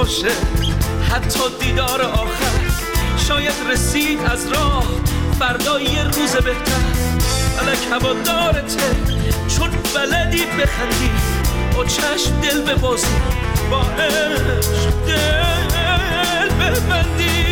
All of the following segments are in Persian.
باشه حتی دیدار آخر، شاید رسید از راه فردا یه روز بهتر. فلک هوادارته چون بلدی بخندی، با چشم دل ببازی، با عشق دل ببندی.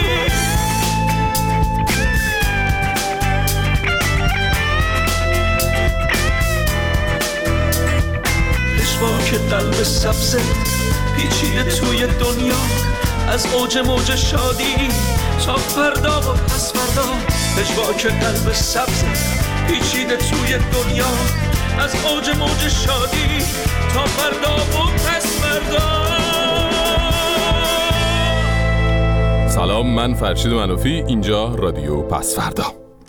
پشواک قلب سبزه پیچیده توی دنیا، از اوج موج شادی تا فردا و پس فردا. پشواک قلب سبزه پیچیده توی دنیا، از اوج موج شادی تا فردا و پس فردا. سلام، من فرشید منافی، اینجا رادیو پس فردا.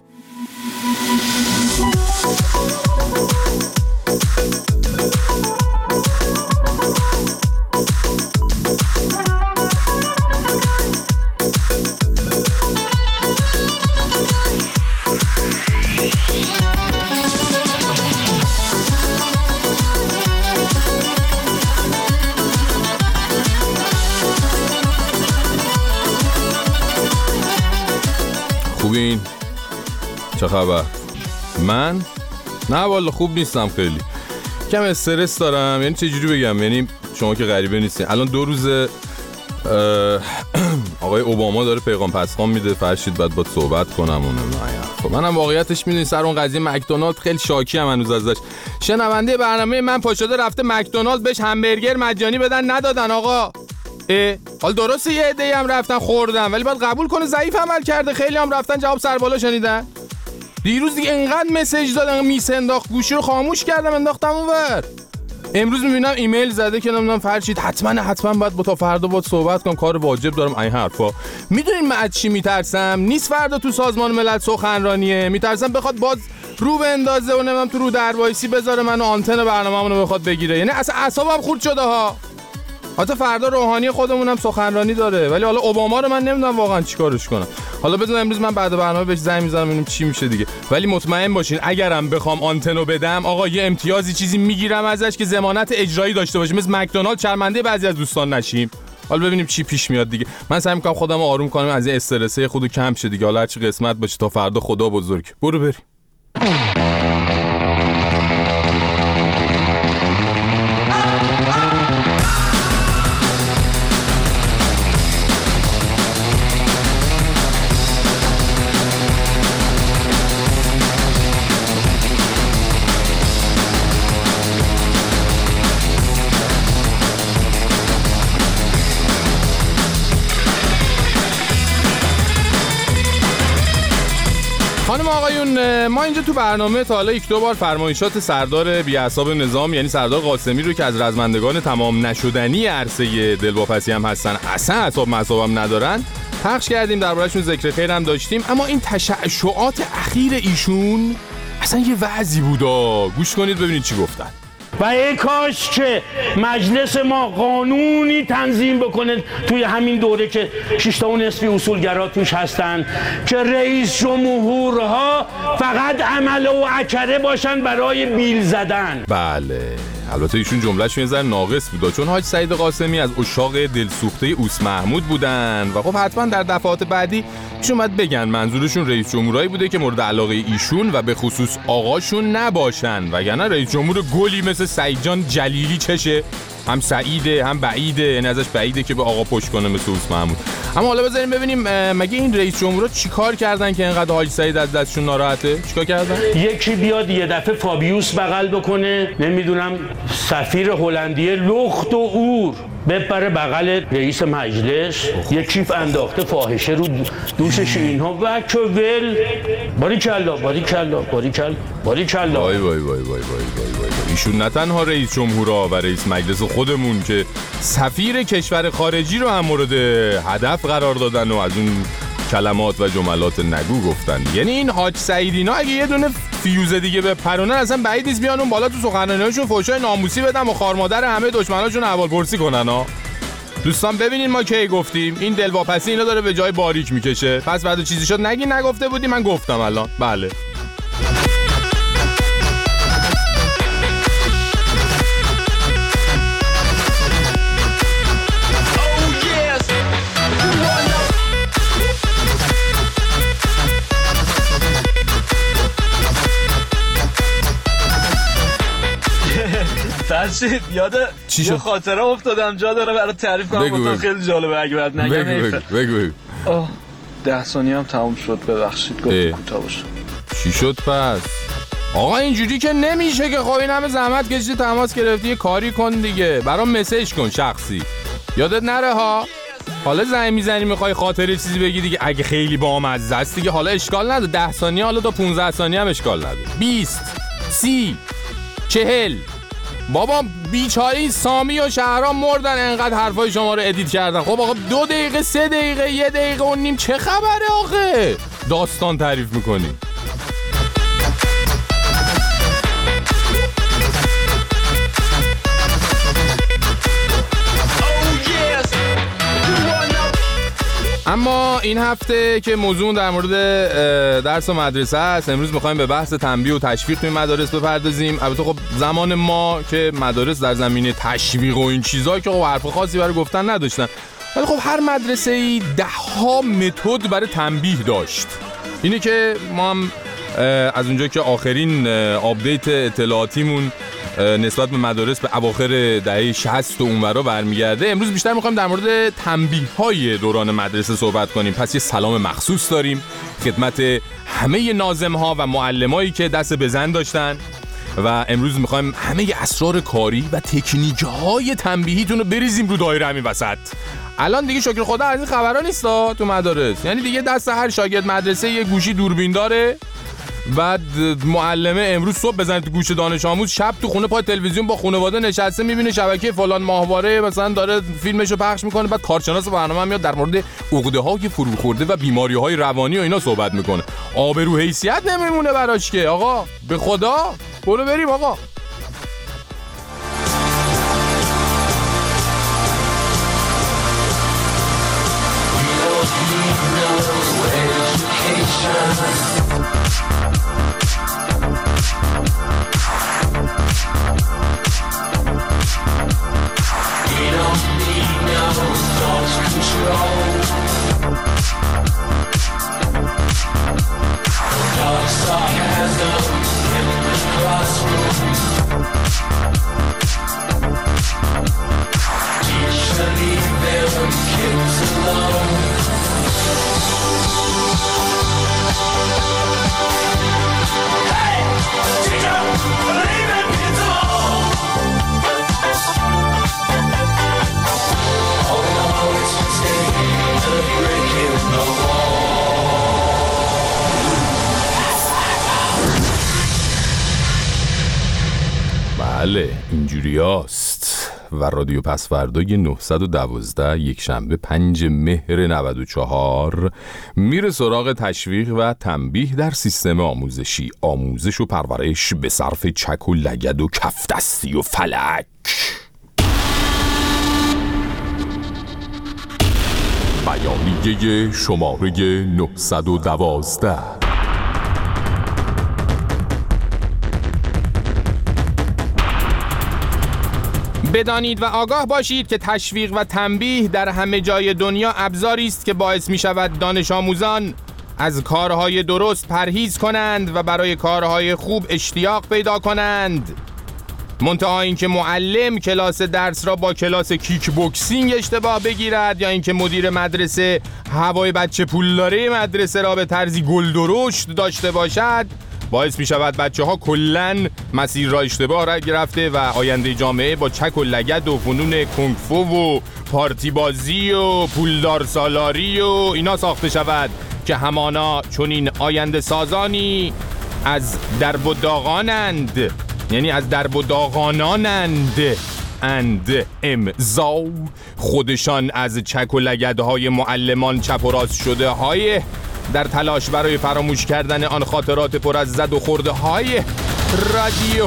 خوبین؟ چه خبر؟ من؟ نه والا خوب نیستم، خیلی کم استرس دارم. یعنی چه جوری بگم، یعنی شما که غریبه نیستین. الان 2 روز آقای اوباما داره پیغام پسخان میده، فرشید باید صحبت کنم اونم. خب منم واقعیتش میدونی سر اون قضیه مکدونالد خیلی شاکی ام هنوز ازش. شنونده برنامه من پاشده رفته مکدونالد بهش همبرگر مجانی بدن، ندادن آقا. حال درسته یه عده‌ای هم رفتن خوردن، ولی باید قبول کنه ضعیف عمل کرده. خیلی هم رفتن جواب سر بالا شنیدن. دیروز دیگه انقدر مسیج دادن میس انداخت، گوشی رو خاموش کردم انداختم اونور. امروز میبینم ایمیل زده که نمیدونم فرشید حتما باید با تا فردا باید صحبت کنم، کار واجب دارم. این حرفا میدونین من از چی میترسم؟ نیست فردا تو سازمان ملل سخنرانیه، میترسم بخواد باز رو بندازه و نمیدونم تو رو در وایسی بذاره منو آنتن برنامه‌مون رو بخواد بگیره. یعنی اصلا اعصابم خورد شده ها. حتی فردا روحانی خودمونم سخنرانی داره، ولی حالا اوباما رو من نمیدونم واقعا چیکارش کنم. حالا بذار امروز من بعد برنامه بهش زنگ میزنم ببینیم چی میشه دیگه. ولی مطمئن باشین اگرم بخوام آنتنو بدم آقا یه امتیازی چیزی میگیرم ازش که ضمانت اجرایی داشته باشه، مثل مکدونالد شرمنده بعضی از دوستان نشیم. حالا ببینیم چی پیش میاد دیگه. من سعی میکنم خودم رو آروم کنم، از این استرسه خودو کم شه دیگه. حالا هر چی قسمت باشه تا فردا خدا بزرگ. برو بریم. خانم آقایون، ما اینجا تو برنامه تا حالا 1-2 بار فرمایشات سردار بی‌عصاب نظام یعنی سردار قاسمی رو که از رزمندگان تمام نشدنی عرصه دلواپسی هم هستن، اصلا اعصاب مصابم ندارن، پخش کردیم، درباره‌شون ذکر خیر هم داشتیم. اما این تشعشعات اخیر ایشون اصلا یه وضعی بودا. گوش کنید ببینید چی گفتن. و ای کاش که مجلس ما قانونی تنظیم بکنه توی همین دوره که 6 نصفی اصولگرا توش هستن که رئیس جمهورها فقط عمله و اکره باشن برای بیل زدن. بله، البته ایشون جمله‌شون یه ذره ناقص بودا، چون حاج سعید قاسمی از عشاق دلسوخته اوس محمود بودن و خب حتما در دفعات بعدی ایشون باید بگن منظورشون رئیس جمهورایی بوده که مورد علاقه ایشون و به خصوص آقاشون نباشن، وگرنه رئیس جمهور گلی مثل سعید جان جلیلی چشه؟ هم سعیده هم بعیده، یعنی ازش بعیده که به آقا پشت کنه مثل اوس محمود. اما حالا بذاریم ببینیم مگه این رئیس جمهورها چیکار کردن که اینقدر حاج سعید از دستشون ناراحته؟ چیکار کردن؟ یکی بیاد یه دفعه فابیوس بغل بکنه، نمیدونم سفیر هلندیه لخت و اور بپره بغل رئیس مجلس، یه کیف انداخته فاحشه رو دوشش اینها و که ول باریکلا. وای ایشون نه تنها رئیس جمهورها و رئیس مجلس خودمون که سفیر کشور خارجی رو هم مورد هدف قرار دادن و از اون کلمات و جملات نگو گفتن. یعنی این حاج سعیدینا اگه یه دونه فیوز دیگه به پرونن اصلا بعید نیست بیان اون بالا تو سخنرانی‌هاشون فحشای ناموسی بدن و خارمادر همه دشمناشون احوالپرسی کنن ها. دوستان ببینین ما کی گفتیم این دلواپسی اینا داره به جای باریک میکشه، پس بعد چیزی شد نگی نگفته بودی، من گفتم الان. بله فرشید یاد یه خاطره افتادم جا داره برای تعریف کنم. خیلی جالبه اگه بعد نگم. بگو. 10 ثانیه هم تموم شد، ببخشید گفتم کوتاه باشه. چی شد پس؟ آقا اینجوری که نمیشه که. خب این همه زحمت کشیدی تماس گرفتی، یه کاری کن دیگه. برام مسیج کن شخصی، یادت نره ها. حالا زنگ میزنی میخوای خاطره چیزی بگی دیگه، اگه خیلی بامزه است دیگه حالا اشکال نداره. 10 ثانیه حالا تا 15 ثانیه هم اشکال نداره. 20 30 40. بابا بیچاره این سامی و شهرام مردن انقدر حرفای شما رو ادیت کردن. خب آقا 2 دقیقه 3 دقیقه 1 دقیقه و نیم چه خبره آخه؟ داستان تعریف میکنی. اما این هفته که موضوع در مورد درس و مدرسه است، امروز میخوایم به بحث تنبیه و تشویق توی مدارس بپردازیم. البته خب زمان ما که مدارس در زمینه تشویق و این چیزا که خب حرف خاصی برای گفتن نداشتن، ولی خب هر مدرسه‌ای 10 متد برای تنبیه داشت. اینه که ما هم از اونجا که آخرین آپدیت اطلاعاتیمون نسبت به مدارس به اواخر دهه 60 و اونورا برمیگرده، امروز بیشتر میخوایم در مورد تنبیه‌های دوران مدرسه صحبت کنیم. پس یه سلام مخصوص داریم خدمت همه ناظم‌ها و معلمایی که دست به زن داشتن و امروز میخوایم همه اسرار کاری و تکنیک‌های تنبیهیتون رو بریزیم رو دایره همین وسط. الان دیگه شکر خدا از این خبرا نیستا تو مدارس، یعنی دیگه دست هر شاگرد مدرسه یه گوشی دوربین داره. بعد معلمه امروز صبح بزنه تو گوش دانش آموز، شب تو خونه پای تلویزیون با خانواده نشسته میبینه شبکه فلان ماهواره مثلا داره فیلمشو پخش میکنه. بعد کارشناس برنامه میاد در مورد عقده‌های فروخورده و بیماری‌های روانی و اینا صحبت میکنه. آبرو حیثیت نمیمونه براش که. آقا به خدا برو بریم آقا. بله اینجوری هست. و رادیو پسوردای 912 یک شنبه 5 مهر 94 میره سراغ تشویق و تنبیه در سیستم آموزشی، آموزش و پرورش به صرف چک و لگد و کفدستی و فلک. بیانیه شماره 912. بدانید و آگاه باشید که تشویق و تنبیه در همه جای دنیا ابزاری است که باعث می شود دانش آموزان از کارهای درست پرهیز کنند و برای کارهای خوب اشتیاق پیدا کنند. منتها اینکه معلم کلاس درس را با کلاس کیک بوکسینگ اشتباه بگیرد یا اینکه مدیر مدرسه هوای بچه پولداره مدرسه را به طرزی گلدرشت داشته باشد، باعث می شود بچه ها کلن مسیر را اشتباه را گرفته و آینده جامعه با چک و لگد و فنون کنگفو و پارتی بازی و پولدار سالاری و اینا ساخته شود که همانا چون این آینده سازانی از درب و داغانند، یعنی از درب و داغانانند امضا خودشان از چک و لگدهای معلمان چپ و راست شده های در تلاش برای فراموش کردن آن خاطرات پر از زد و خورده های رادیو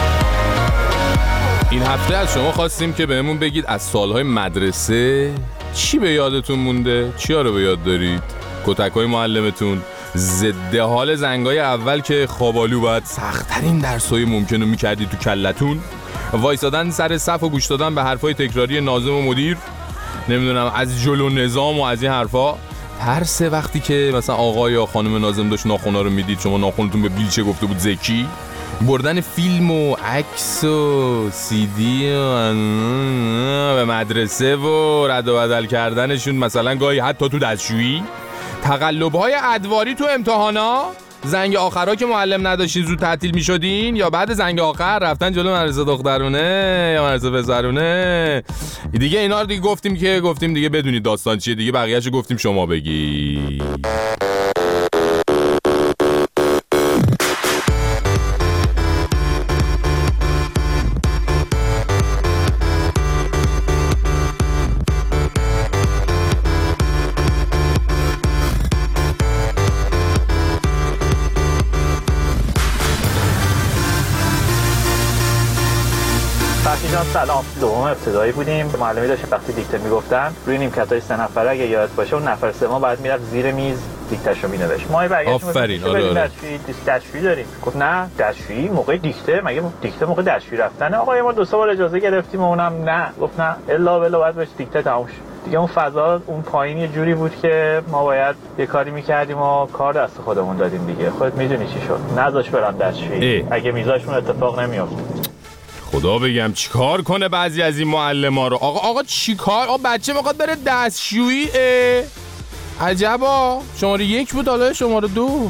این هفته از شما خواستیم که بهمون بگید از سالهای مدرسه چی به یادتون مونده؟ چیا رو به یاد دارید؟ کتکای معلمتون؟ ضد حال زنگای اول که خوابالو باید سخت‌ترین درسای ممکنو میکردی تو کلتون؟ وایسادن سر صف و گوش دادن به حرفای تکراری ناظم و مدیر؟ نمیدونم از جلو نظام و از این حرفا؟ ترس وقتی که مثلا آقا یا خانم ناظم داشت ناخونا رو میدید شما ناخونتون به بیلچه گفته بود زکی؟ بردن فیلم و عکس و سی دی و به مدرسه و رد و بدل کردنشون مثلا گاهی حتی تو دستشویی؟ تقلب‌های ادواری تو امتحانا؟ زنگ آخرها که معلم نداشتین زود تعطیل میشدین یا بعد زنگ آخر رفتن جلو مدرسه دخترونه یا مدرسه پسرونه؟ دیگه اینا رو دیگه گفتیم دیگه بدونید داستان چیه دیگه، بقیه‌شو گفتیم شما بگی. سلام. دوم ابتدایی بودیم، معلمی داشت وقتی دیکته میگفتن روی نیمکتای 3 نفره اگه یاد باشه اون نفر سوم بعد میرفت زیر میز دیکتهشو مینوشت. ما برگشتیم آفرین دستشویی داریم. گفت نه دستشویی موقع دیکته، مگه دیکته موقع دستشویی رفتنه؟ آقا ما 2 بار اجازه گرفتیم و اونم نه. گفت نه الا بلا بعد بهش دیکته تموم شد. دیگه اون فضا اون پایین یه جوری بود که ما باید یه کاری میکردیم و کار دست خودمون دادیم دیگه. خودت میدونی چی شد. نذاش برن دستشویی. اگه میذاشون اتفاق نمیافت. خدا بگم چیکار کنه بعضی از این معلما رو. آقا چیکار؟ بچه میخواد بره دستشویی؟ عجبا. شماره 1 بود حالا شماره 2.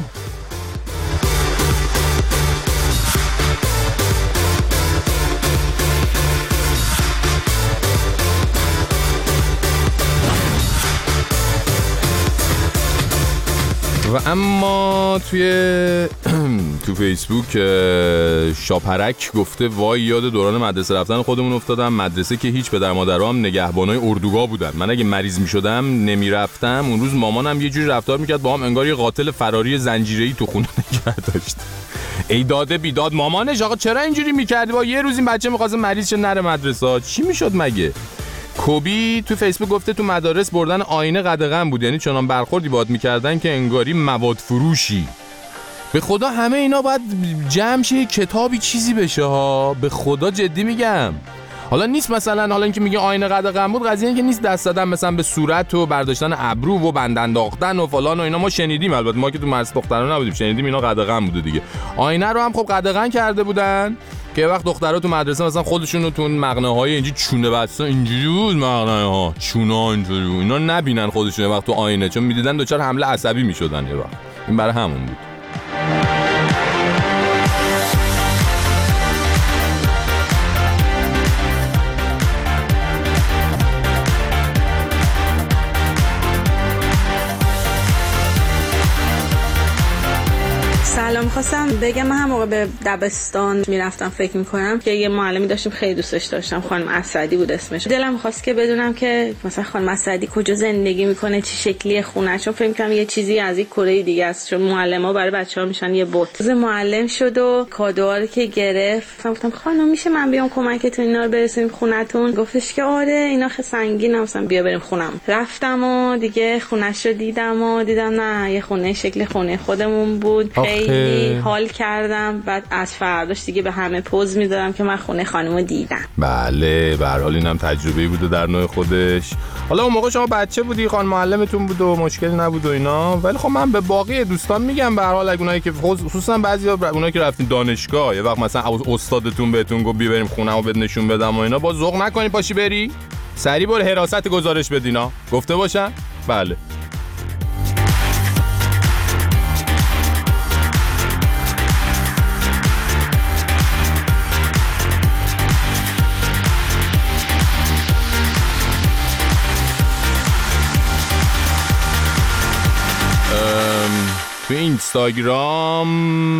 و اما تو فیسبوک شاپرک گفته وای یاد دوران مدرسه رفتن خودمون افتادم. مدرسه که هیچ پدر مادرام نگهبانای اردوگاه بودن. من اگه مریض میشدم نمیرفتم. اون روز مامانم یه جوری رفتار میکرد با هم انگار یه قاتل فراری زنجیره‌ای تو خونه نگه داشت. ای داده بیداد مامانش. آقا چرا اینجوری میکردی؟ با یه روز این بچه می‌خواد مریض شه نره مدرسه چی میشد مگه؟ کوبی تو فیسبوک گفته تو مدارس بردن آینه قدغن بود، یعنی چنان برخوردی باهات میکردن که انگاری مواد فروشی. به خدا همه اینا باید جمع شه کتابی چیزی بشه ها، به خدا جدی میگم. حالا نیست مثلا حالا اینکه میگه آینه قدغن بود قضیه اینکه نیست دست دادن مثلا به صورت و برداشتن ابرو و بند انداختن و فلان و اینا. ما شنیدیم، البته ما که تو مدرسه دخترانه نبودیم شنیدیم اینا قدغن بوده دیگه. آینه رو هم خب قدغن کرده بودن که وقت دخترها تو مدرسه مثلا خودشون رو تو مقنعه‌های اینجوری چونه بسته اینجوری بود مقنعه‌ها چونه اینجوری اینا نبینن خودشون وقت تو آینه، چون میدیدن دچار حمله عصبی میشدن. یه وقت این برای همون بود. سلام، خواستم بگم من هم موقع به دبستان میرفتم فکر میکنم که یه معلمی داشتیم خیلی دوستش داشتم، خانم اسدی بود اسمش. دلم می‌خواست که بدونم که مثلا خانم اسدی کجا زندگی میکنه، چه شکلی خونه، چون فکر می‌کنم یه چیزی از این کره دیگه است، چون معلما برای بچه‌ها میشن یه بت. معلم شد و کادوها رو که گرفت گفتم خانم میشه من بیام کمکتون اینا رو برسونیم خونتون؟ گفتش که آره اینا خیلی سنگینه، مثلا بیا بریم خونم. رفتم و دیگه خونه‌ش رو دیدم نه یه خونه شکل خونه خودمون بود. خیلی حال کردم. بعد از فرداش دیگه به همه پوز میدادم که من خونه خانمو دیدم. بله به هر حال اینم تجربه‌ای بوده در نوع خودش. حالا اون موقع شما بچه بودی، خانم معلمتون بود و مشکلی نبود و اینا، ولی خب من به باقی دوستان میگم به هر حال اونایی که خصوصا بعضیا اونایی که رفتین دانشگاه یه وقت مثلا استادتون بهتون گفت بیا بریم خونه‌مو بهت نشون بدم و اینا، با ذوق نکنی پاشی بری سری برو حراست گزارش بدینا گفته باشن. بله تو اینستاگرام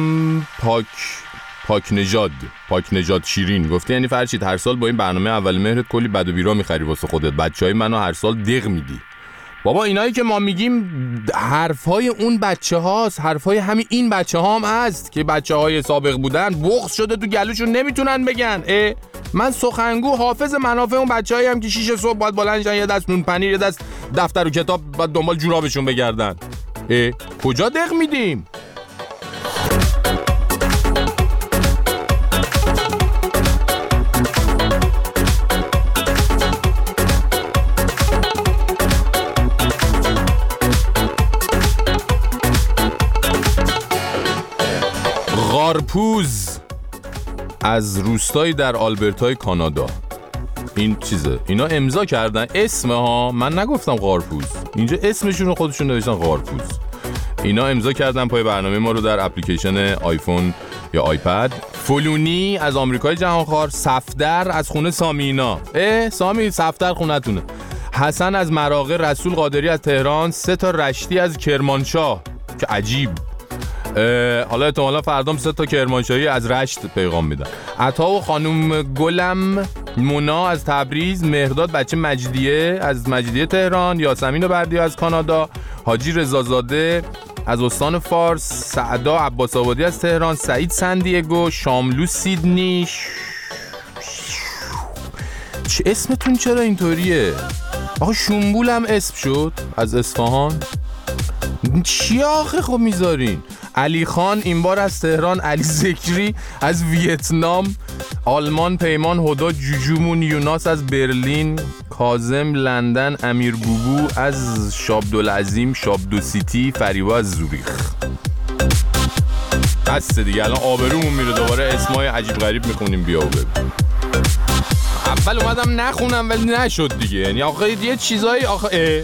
پاک نژاد شیرین گفته یعنی فرشید هر سال با این برنامه اول مهرت کلی بد و بیرا میخری واسه خودت، بچهای منو هر سال دق میدی. بابا اینایی که ما میگیم حرفای اون بچه هاست، حرفای همین این بچه ها هم هست که بچه های سابق بودن بغض شده تو گلوشون نمیتونن بگن. من سخنگو حافظ منافع اون بچه هایی هم که 6 صبح باید بلندشن یه دست نون پنیر یه دست دفتر و کتاب باید دنبال جورابشون بگردن. کجا دق میدیم؟ غارپوز از روستایی در آلبرتای کانادا. این چیزه، اینا امضا کردن اسم ها، من نگفتم غارپوز، اینجا اسمشون رو خودشون نوشتن غارپوز. اینا امضا کردن پای برنامه ما رو در اپلیکیشن آیفون یا آیپد. فلونی از آمریکای جهانخوار، صفدر از خونه سامینا. سامی صفدر خونتونه. حسن از مراغه، رسول قادری از تهران، 3 تا رشتی از کرمانشاه که عجیب. حالا احتمالا فردام 3 تا کرمانشاهی از رشت پیغام میدن. عطا و خانم گلم مونا از تبریز، مهرداد بچه مجدیه از مجدیه تهران، یاسمین بردی از کانادا، حاجی رضازاده از استان فارس، سعدا عباس آبادی از تهران، سعید سندیگو، شاملو سیدنی. چه اسمتون چرا اینطوریه؟ آخه شنبول هم اسم شد از اصفهان. چی آخه خب میذارین؟ علی خان این بار از تهران، علی ذکری از ویتنام، آلمان پیمان هدا جوجومون، یوناس از برلین، کاظم لندن، امیر بوبو از شابدالعظیم، شابدو سیتی، فریبا از زوریخ. بسته دیگه الان آبرومون میره دوباره اسمای عجیب غریب میخونیم. بیا و ببین. اول اومدم نخونم ولی نشد دیگه، یعنی آخه یه چیزایی آخه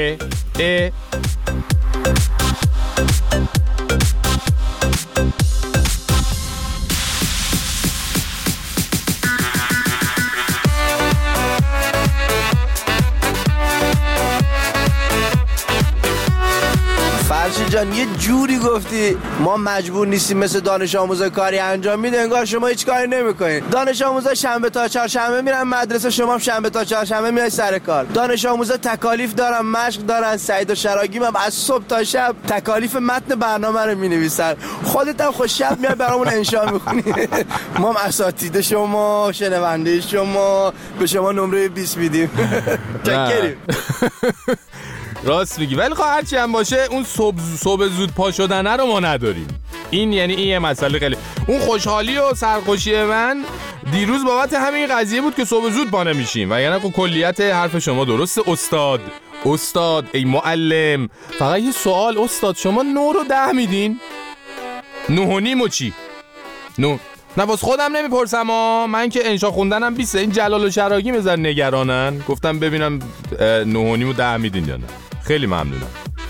فرشی جان یه جوری گفتی ما مجبور نیستیم مثل دانش آموزا کاری انجام میده، انگار شما هیچ کاری نمیکنین. دانش آموزا شنبه تا چهارشنبه میرن مدرسه، شما هم شنبه تا چهارشنبه میای سر کار. دانش آموزا تکالیف دارن، مشق دارن. سعید و شراگیم هم از صبح تا شب تکالیف متن برنامه رو مینویسن. خودت هم خوش شب میای برامون انشا میخونی. ما هم اساتید شما، شنونده شما، به شما نمره 20 میدیم. چکریم. راست میگی، ولی خب هرچی هم باشه اون صبح زود پا شدنه رو ما نداریم. این یعنی این یه مسئله خیلی. اون خوشحالی و سرخوشی من دیروز بابت همین قضیه بود که صبح زود پا نمیشیم. و یعنی خب کلیت حرف شما درسته استاد ای معلم. فقط یه سوال استاد، شما 9 رو 10 میدین؟ 9.5 و چی؟ 9 نه باز خودم نمیپرسم من که انشا خوندنم 20. این جلال و شراگی مزر نگرانن، گفتم ببینم 9.5 و 10 میدین یا نه. خیلی ممنونم.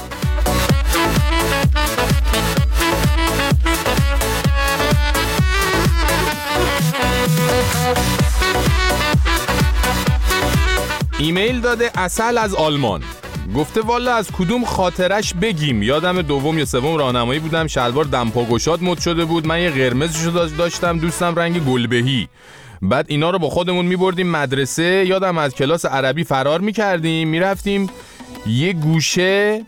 ایمیل داده اصل از آلمان، گفته والا از کدوم خاطرش بگیم. یادم دوم یا سوم راهنمایی بودم، شلوار دمپا گشاد مد شده بود، من یه قرمزشو داشتم، دوستم رنگ گلبهی. بعد اینا رو با خودمون میبردیم مدرسه. یادم از کلاس عربی فرار میکردیم، میرفتیم یه گوشه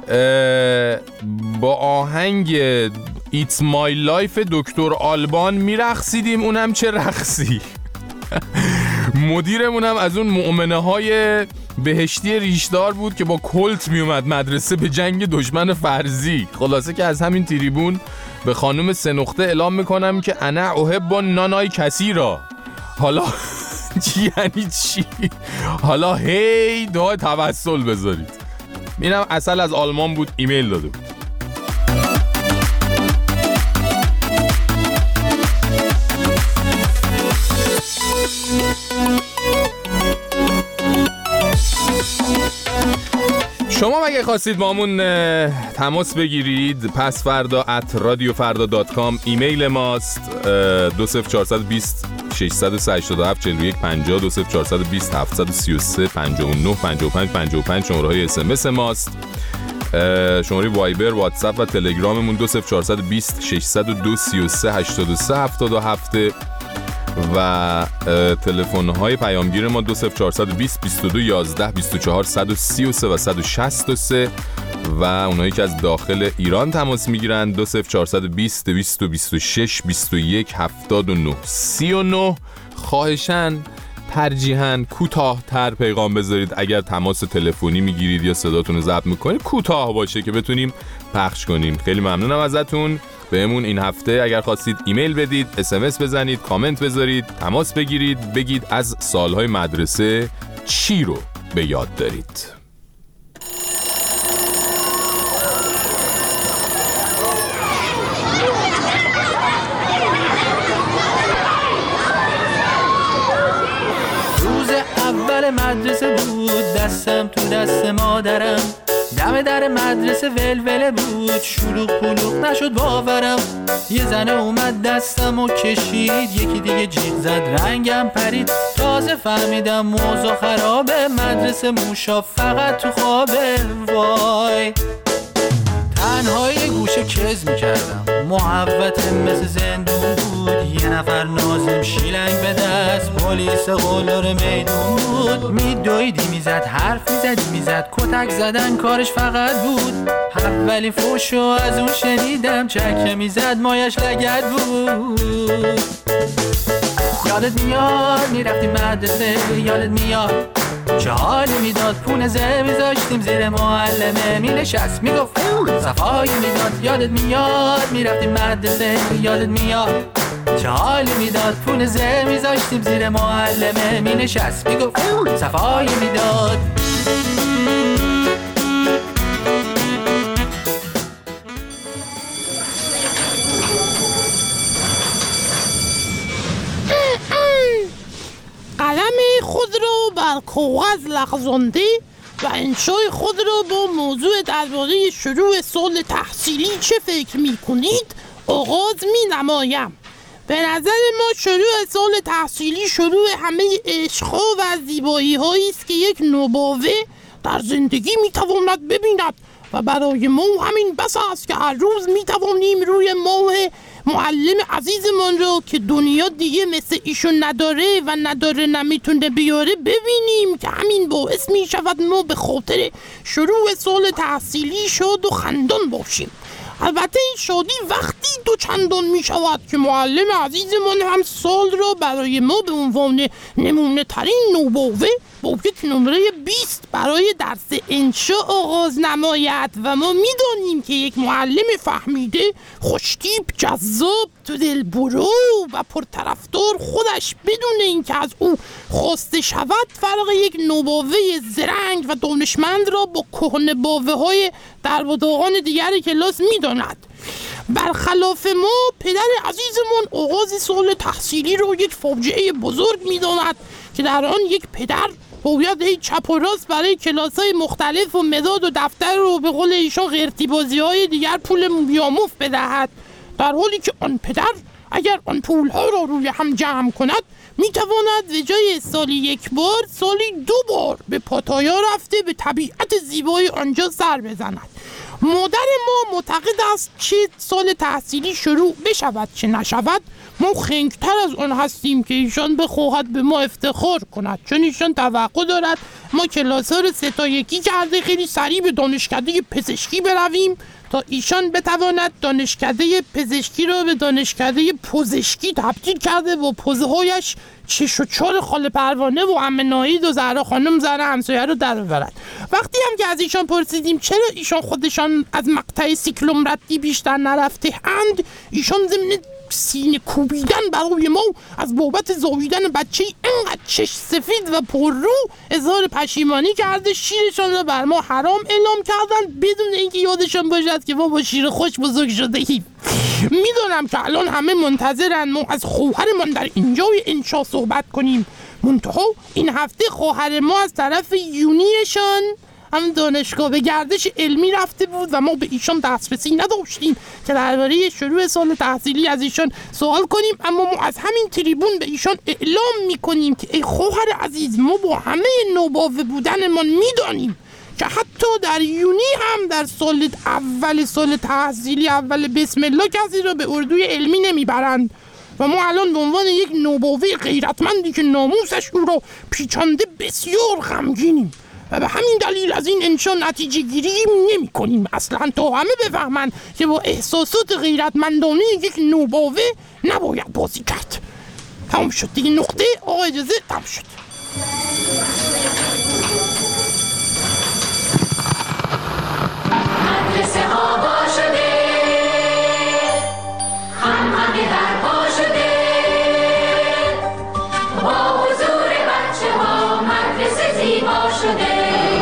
با آهنگ It's My Life دکتر آلبان میرقصیدیم. اونم چه رقصی. مدیرمونم از اون مؤمنه های بهشتی ریشدار بود که با کلت میومد مدرسه به جنگ دشمن فرضی. خلاصه که از همین تریبون به خانم 3 نقطه اعلام میکنم که انا احب نانای کسی را. حالا چی یعنی چی؟ حالا هی دعای توسل بذارید. اینم اصل از آلمان بود، ایمیل داده بود. شما اگه خواستید با همون تماس بگیرید، پس فردا @radiofarda.com ایمیل ماست. 20420 687 41 50 20420 733 59 55 55 شماره های SMS ماست. شماره وایبر، واتساپ و تلگراممون 20420 602 33 83 77 و تلفن‌های پیامگیر ما 20420 22 11 24 133 و 163 و اونایی که از داخل ایران تماس میگیرن 20420 226 21 79 39. خواهشاً ترجیحاً کوتاه‌تر پیغام بذارید. اگر تماس تلفنی میگیرید یا صداتون رو ضبط میکنید کوتاه باشه که بتونیم پخش کنیم. خیلی ممنونم ازتون. بهمون این هفته اگر خواستید ایمیل بدید، SMS بزنید، کامنت بذارید، تماس بگیرید، بگید از سالهای مدرسه چی رو به یاد دارید. روز اول مدرسه بود، دستم تو دست مادرم، دم در مدرسه ولوله بود، شلوغ پلوغ نشد باورم. یه زنه اومد دستم و کشید، یکی دیگه جیغ زد رنگم پرید. تازه فهمیدم موضوع خرابه، مدرسه موشا فقط تو خوابه. وای تنهای گوشه کز میکردم، محوطه مثل زندون بود. یه نفر نازم شیلنگ به دست، پلیس قلدر میدون بود. میدویدی میزد، حرف میزدی میزد، کتک زدن کارش فقط بود. اولی فوشو از اون شنیدم، چکه میزد مایش لگد بود. یادت میاد میرفتی مدرسه، یادت میاد چه حالی میداد، پونزه میذاشتیم زیر معلمه، مینشست میگفت صفایی میداد. یادت میاد میرفتیم مدرسه، یادت میاد چه حالی میداد، پونزه میذاشتیم زیر معلمه، مینشست میگفت صفایی میداد. قلم خود را بر کاغذ لغزانده و انشای خود را با موضوع درباره شروع سال تحصیلی چه فکر می کنید آغاز می نمایم. به نظر ما شروع سال تحصیلی شروع همه عشق‌ها و زیبایی هایی است که یک نوباوه در زندگی می تواند ببیند و برای ما همین بس است که هر روز می توانیم روی ماه معلم عزیزمان را که دنیا دیگه مثل ایشون نداره و نداره نمیتونه بیاره ببینیم که همین باعث می شود ما به خاطر شروع سال تحصیلی شاد و خندان باشیم. البته این شادی وقتی دوچندان می شود که معلم عزیزمان هم سال را برای ما به عنوان نمونه ترین نوباوه با یک نمره 20 برای درس انشا آغاز نماید و ما می دانیم که یک معلم فهمیده، خوشتیپ، جذاب، تو دل برو و پرطرفدار خودش بدون اینکه از او خواسته شود فرق یک نوباوه زرنگ و دانشمند را با کهنه باوه های در و داغان دیگر کلاس می داند. برخلاف ما پدر عزیزمان آغاز سال تحصیلی را یک فاجعه بزرگ می داند که در آن یک پدر باید هی چپ و راست برای کلاس‌های مختلف و مداد و دفتر رو به قول ایشان غیرتی بازی‌های دیگر پول بیاموف بدهد، در حالی که آن پدر اگر آن پول‌ها را روی هم جمع کند می‌تواند به جای سالی یک بار سالی 2 بار به پاتایا رفته به طبیعت زیبای آنجا سر بزند. مادر ما معتقد است چه سال تحصیلی شروع بشود چه نشود ما خنگتر از آن هستیم که ایشان بخواهد به ما افتخار کند، چون ایشان توقع دارد ما کلاس ها رو 3 تا 1 کرده خیلی سریع به دانشکده پزشکی برویم تا ایشان بتواند دانشکده پزشکی را به دانشکده پزشکی تبدیل کرده با پوزهایش چش و چار خاله پروانه و عمه ناهید و زهرا خانم زن همسایه رو در ببرد. وقتی هم که از ایشان پرسیدیم چرا ایشان خودشان از مقطع سیکلوم ردی بیشتر نرفته اند، ایشان ضمن سینه کوبیدن برای ما از بابت زاییدن بچه اینقدر چش سفید و پررو اظهار پشیمانی کرده شیرشان را بر ما حرام اعلام کردن بدون اینکه یادشان باشد که ما با شیر خوش بزرگ شده ایم. میدونم که الان همه منتظرن ما از خواهرمان در اینجای انشا صحبت کنیم، منتها این هفته خواهر ما از طرف یونیشان هم دانشگاه به گردش علمی رفته بود و ما به ایشان دسترسی نداشتیم که درباره شروع سال تحصیلی از ایشان سوال کنیم، اما ما از همین تریبون به ایشان اعلام میکنیم که ای خواهر عزیز، ما با همه نوباوه بودنمان میدانیم که حتی در یونی هم در سال تحصیلی اول بسم الله کسی را به اردوی علمی نمیبرند و ما الان به عنوان یک نوباوه غیرتمندی که ناموسش او را پیچانده بسیار غمگینیم و به همین دلیل از این انشا نتیجه گیری نمی کنیم اصلا، تا همه بفهمن که با احساسات غیرتمندانه یک نوباوه نباید بازی کرد. تمام شد دیگه، نقطه. آقا اجازه، تمام شد. مدرسه ها با شده، همه برپا شده، با حضور بچه ها مدرسه زیبا شده.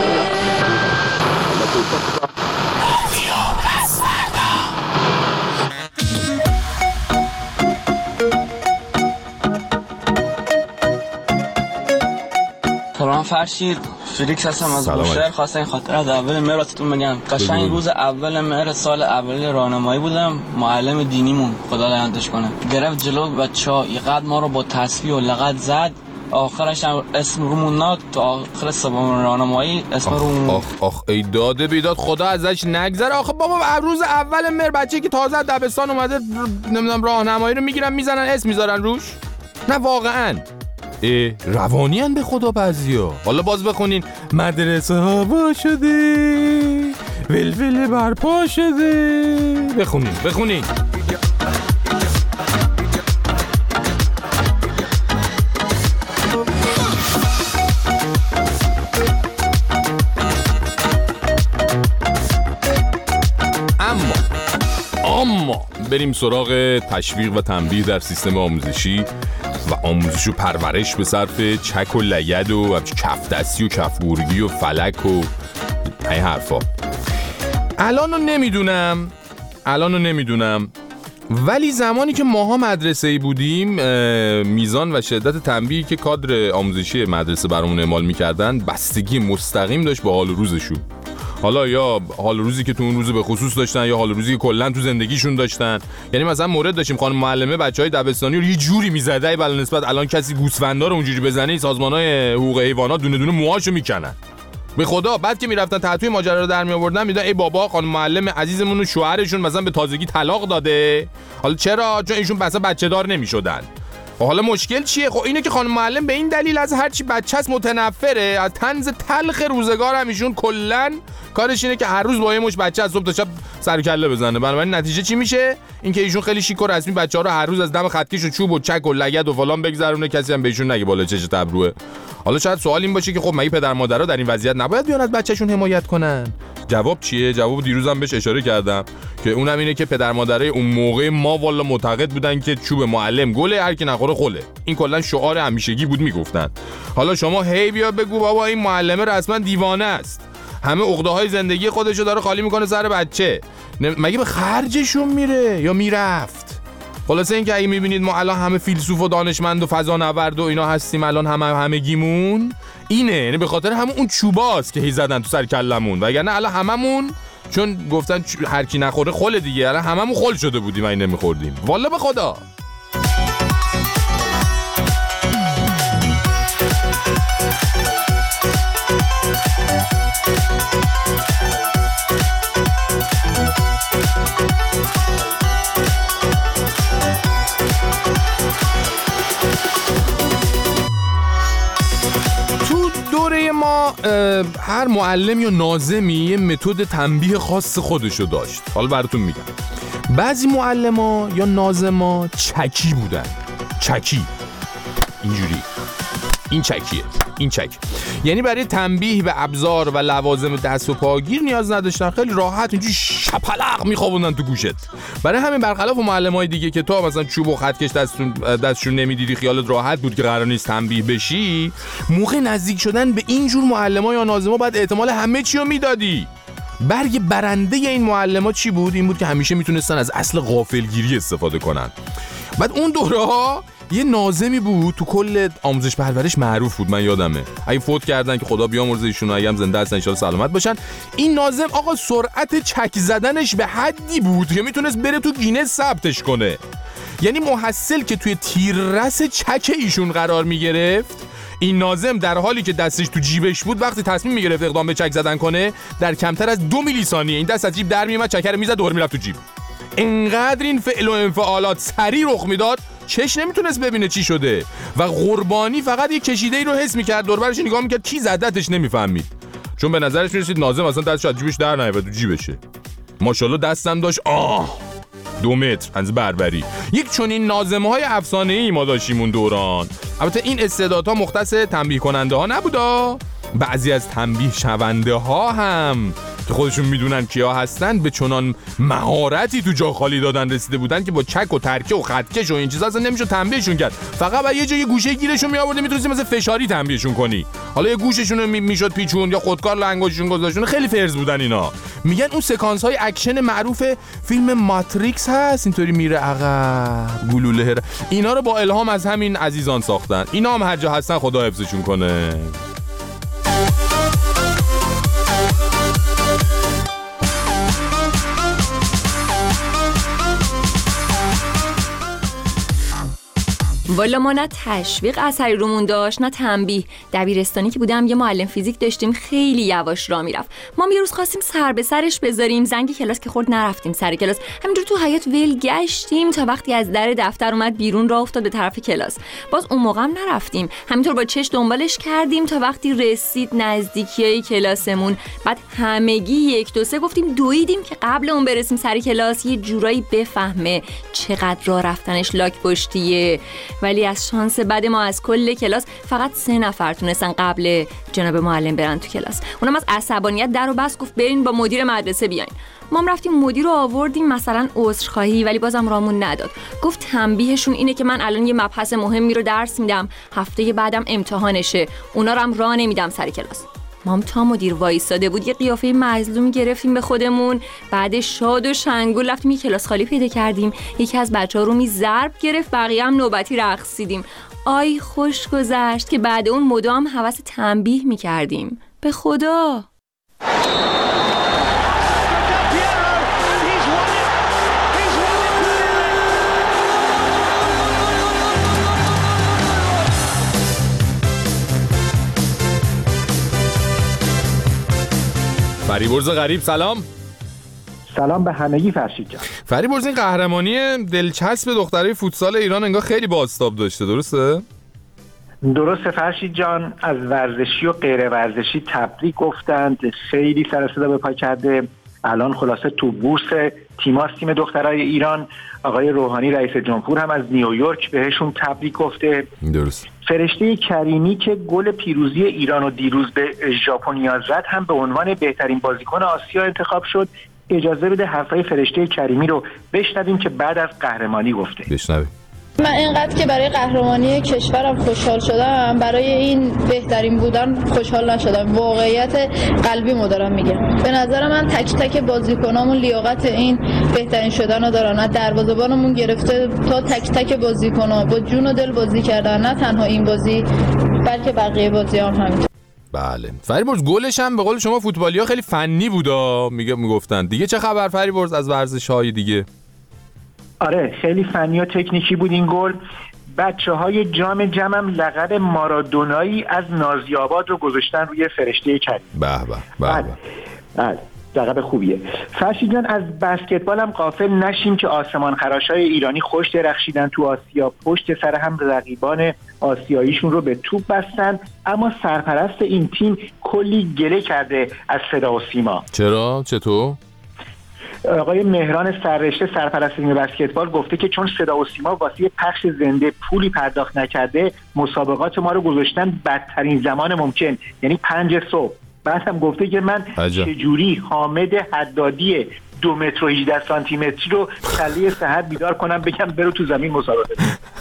سلام فرشید، فریکس هستم از بوشهر. خواستم این خاطر از اول مهر واسهتون بگم. قشنگ روز اول مهر سال اول راهنمایی بودم، معلم دینیمون خدا لعنتش کنه گرفت جلو بچه‌ها، اینقدر ما رو با تسبیح و لغت زد، آخرش هم اسم رومون ناد تا آخر سوم راهنمایی اسم رومون. آخ ای داده بیداد، خدا ازش نگذره. آخه بابا روز اول مهر بچه‌ای که تازه دبستان اومده نمیدونم راهنمایی رو میگیرن میزنن اسم میذارن روش. نه واقعاً روانی هن به خدا بعضیا. حالا باز بخونین مدرسه ها با شده، ولول برپا شده. بخونین اما بریم سراغ تشویق و تنبیه در سیستم آموزشی و آموزش و پرورش به صرف چک و لگد و کف دستی و کف بورگی و فلک و این حرفا. الانو نمیدونم ولی زمانی که ماها مدرسه‌ای بودیم میزان و شدت تنبیهی که کادر آموزشی مدرسه برامون اعمال میکردن بستگی مستقیم داشت با حال و روزشون. حالا یا حال روزی که تو اون روز به خصوص داشتن یا حال روزی که کلا تو زندگیشون داشتن. یعنی مثلا مورد داشتیم خانم معلمه بچهای دبستانی رو یه جوری میزده ای بلا نسبت الان کسی گوسفندا رو اونجوری بزنه سازمانای حقوق حیوانات دونه دونه موهاشو میکنن به خدا. بعد که میرفتن تحتوی ماجرا رو در می آوردن میدن ای بابا خانم معلم عزیزمون و شوهرشون مثلا به تازگی طلاق داده. حالا چرا؟ چون ایشون مثلا بچه دار نمیشدن. حالا مشکل چیه؟ خب اینه که خانم معلم به این دلیل از هر چی بچه‌س متنفره، از طنز تلخ روزگار هم ایشون کلا کارش اینه که هر روز با یه مش بچه از صبح تا شب سر و کله بزنه. بنابراین نتیجه چی میشه؟ اینکه ایشون خیلی شیک و رسمی بچه‌ها رو هر روز از دم خطکش و چوب و چک و لگد و فلان بگذرونه، کسی هم بهشون نگه بالا چش تبروه. حالا شاید سوال این باشه که خب مگه پدر مادرها در این وضعیت نباید بیان از بچه‌شون حمایت کنن؟ جواب چیه؟ جواب دیروزم بهش اشاره کردم که اونم اینه که پدر مادرای اون موقع ما والا معتقد بودن که چوب معلم گله، هر کی نخوره خله. این کلا شعار همیشگی بود میگفتن. حالا شما هی بیا بگو بابا این معلمه رسما دیوانه است، همه عقده‌های زندگی خودشو داره خالی میکنه سر بچه، مگه به خرجشون میره یا میرفت؟ خلاصه این که اگه میبینید ما الان همه فیلسوف و دانشمند و فضانورد و اینا هستیم الان همگیمون اینه، یعنی به خاطر همون اون چوباست که هی زدن تو سر کلمون، وگرنه الان هممون چون گفتن هر کی نخوره خله دیگه، الان هممون خل شده بودیم این نمیخوردیم والا به خدا. ما هر معلم یا ناظمی یه متد تنبیه خاص خودشو داشت. حالا براتون میگم. بعضی معلما یا ناظما چکی بودن. چکی اینجوری، این چکیه، این چک. یعنی برای تنبیه به ابزار و لوازم دست و پاگیر نیاز نداشتن، خیلی راحت اینجوری شپلق میخوابوندن تو گوشت. برای همین برخلاف معلمای دیگه که تو مثلا چوب و خطکش دستشون نمیدیدی خیالت راحت بود که قرار نیست تنبیه بشی، موقع نزدیک شدن به این جور معلما یا ناظما بعد احتمال همه چی رو میدادی. برگ برنده این معلما چی بود؟ این بود که همیشه میتونستن از اصل غافلگیری استفاده کنن. بعد اون دوره‌ها یه ناظمی بود تو کل آموزش پرورش معروف بود، من یادمه. اگه فوت کردن که خدا بیامرزه ایشون، اگه هم زنده هستن ان شاء الله سلامت باشن. این ناظم آقا سرعت چک زدنش به حدی بود که میتونست بره تو گینس ثبتش کنه. یعنی محصل که توی تیررس چک ایشون قرار میگرفت، این ناظم در حالی که دستش تو جیبش بود وقتی تصمیم میگرفت اقدام به چک زدن کنه، در کمتر از 2 میلی ثانیه این دست از جیب در میومد، چکر میزد، دور میرفت تو جیب. انقدر این فعل و انفعالات سریع رخ میداد چش نمیتونست ببینه چی شده و قربانی فقط یه کشیده‌ای رو حس می‌کرد، دور برش نگاه می‌کرد، کی زدتش نمی‌فهمید، چون به نظرش می‌رسید ناظم اصلا دستش از جیبش در نیاد تو جیبشه. ماشاءالله دستم داشت 2 متر از بربری. یک چنین ناظم‌های افسانه‌ای ما داشتیم اون دوران. البته این استعدادها مختص تنبیه کننده ها نبودا، بعضی از تنبیه شونده ها هم که خودشون میدونن کیا هستن به چنان مهارتی تو جا خالی دادن رسیده بودن که با چک و ترکه و خطکش و این چیزا اصلا نمیشد تنبیهشون کرد. فقط با یه جای گوشه گیرشون میآوردی میتونستی مثلا فشاری تنبیهشون کنی. حالا یه گوششون رو میشد پیچون یا خودکار لنگوششون گذاشتون. خیلی فرض بودن اینا. میگن اون سکانس های اکشن معروف فیلم ماتریکس هست، اینطوری میره عقب گلوله اینا رو با الهام از همین عزیزان ساختن. اینا هم هر جا هستن خدا حفظشون کنه. والا ما نه تشویق اثری رومون داشت نه تنبیه. دبیرستانی که بودم یه معلم فیزیک داشتیم خیلی یواش راه میرفت. ما یه روز خواستیم سر به سرش بذاریم، زنگ کلاس که خورد نرفتیم سر کلاس، همینجور تو حیاط ول گشتیم تا وقتی از در دفتر اومد بیرون راه افتاد به طرف کلاس. باز اون موقع هم نرفتیم، همینطور با چش دنبالش کردیم تا وقتی رسید نزدیکی کلاسمون. بعد همگی 1 2 3 گفتیم دویدیم که قبل اون برسیم سر کلاس یه جورایی بفهمه چقدر راه رفتنش لاک پشتیه. ولی از شانس بد ما از کل کلاس فقط 3 نفر تونستن قبل جناب معلم برن تو کلاس. اونم از عصبانیت در و بس گفت برین با مدیر مدرسه بیاین. ما هم رفتیم مدیر رو آوردیم مثلا عذرخواهی، ولی بازم رامون نداد. گفت تنبیهشون اینه که من الان یه مبحث مهمی رو درس میدم، هفته بعدم امتحانشه، اونا رو هم راه نمیدم سر کلاس. ما هم تا مدیر وایساده بود یه قیافه مظلومی گرفتیم به خودمون. بعد شاد و شنگول رفتیم یه کلاس خالی پیدا کردیم، یکی از بچه‌ها رو ضرب گرفت، بقیه هم نوبتی رقصیدیم. آی خوش گذشت که بعد اون مدام هوس تنبیه می‌کردیم. به خدا فریبرز غریب سلام. سلام به همگی فرشید جان. فریبرز این قهرمانی دلچسب دخترای فوتسال ایران انگار خیلی بازتاب داشته، درسته؟ درسته فرشید جان، از ورزشی و غیر ورزشی تبریک گفتند، خیلی سر صدا به پا کرده. الان خلاصه تو بورس تیم دخترای ایران آقای روحانی رئیس جمهور هم از نیویورک بهشون تبریک گفته. درست. فرشته کریمی که گل پیروزی ایران و دیروز به ژاپنیا زد هم به عنوان بهترین بازیکن آسیا انتخاب شد. اجازه بده حرفای فرشته کریمی رو بشنویم که بعد از قهرمانی گفته. بشنویم. من اینقدر که برای قهرمانی کشورم خوشحال شدم، برای این بهترین بودن خوشحال نشدم. واقعیت قلبی دارم میگم. به نظر من تک تک بازیکنامون لیاقت این بهترین شدن رو دارن. از دروازه‌بانمون گرفته تا تک تک بازیکن‌ها با جون و دل بازی کردن، نه تنها این بازی بلکه بقیه بازی‌ها هم همینطور. بله. فریبرز گلش هم به قول شما فوتبالی‌ها خیلی فنی بودا، میگفتن. دیگه چه خبر فریبرز از ورزش‌های دیگه؟ آره خیلی فنی و تکنیکی بود این گل. بچه‌های جام جمعم لقب مارادونایی از نازی‌آباد رو گذاشتن روی فرشته کریم. بله لقب خوبیه. فرشید جان، از بسکتبال هم غافل نشیم که آسمان خراشای ایرانی خوش درخشیدن تو آسیا، پشت سر هم رقیبان آسیاییشون رو به توپ بستن، اما سرپرست این تیم کلی گله کرده از صدا و سیما. چرا؟ چطور؟ آقای مهران سررشته سرپرست تیم بسکتبال گفته که چون صدا و سیما واسه پخش زنده پولی پرداخت نکرده، مسابقات ما رو گذاشتن بدترین زمان ممکن، یعنی 5 صبح. بعد هم گفته که من چجوری حامد حدادی 2 متر و 18 سانتی متری رو کله سحر بیدار کنم بگم برو تو زمین مسابقه.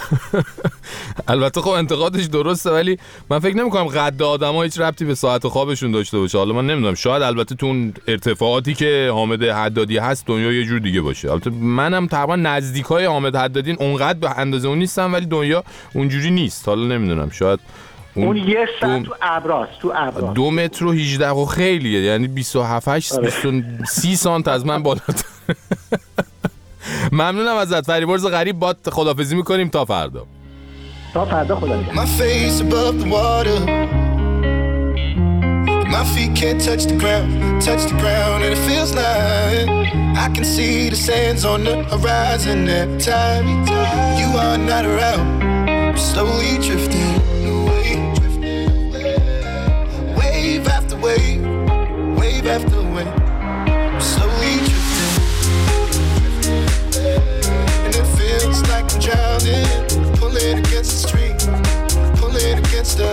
البته خب انتقادش درسته، ولی من فکر نمی‌کنم قد آدم‌ها هیچ ربطی به ساعت خوابشون داشته باشه. حالا من نمیدونم، شاید البته تو اون ارتفاعاتی که حامد حدادی هست دنیا یه جور دیگه باشه. البته منم تقریبا نزدیکای حامد حدادی اونقدر به اندازه اون نیستم، ولی دنیا اونجوری نیست. حالا نمیدونم، شاید اون یه ساعت تو ابراست 2 متر و 18 و خیلیه، یعنی 30 سانت از من بالاتر. ممنونم ازت فریبرز غریب. با خدافظی میکنیم تا فردا. تا فردا خدا نگهدار. My face above the water. My feet can't touch the ground and it feels like I can see the sands on the horizon every time you are not around. I'm slowly drifting away. Wave after wave, wave after wave. I'm slowly drifting. And it feels like I'm drowning. Pulling against the stream, pulling against us.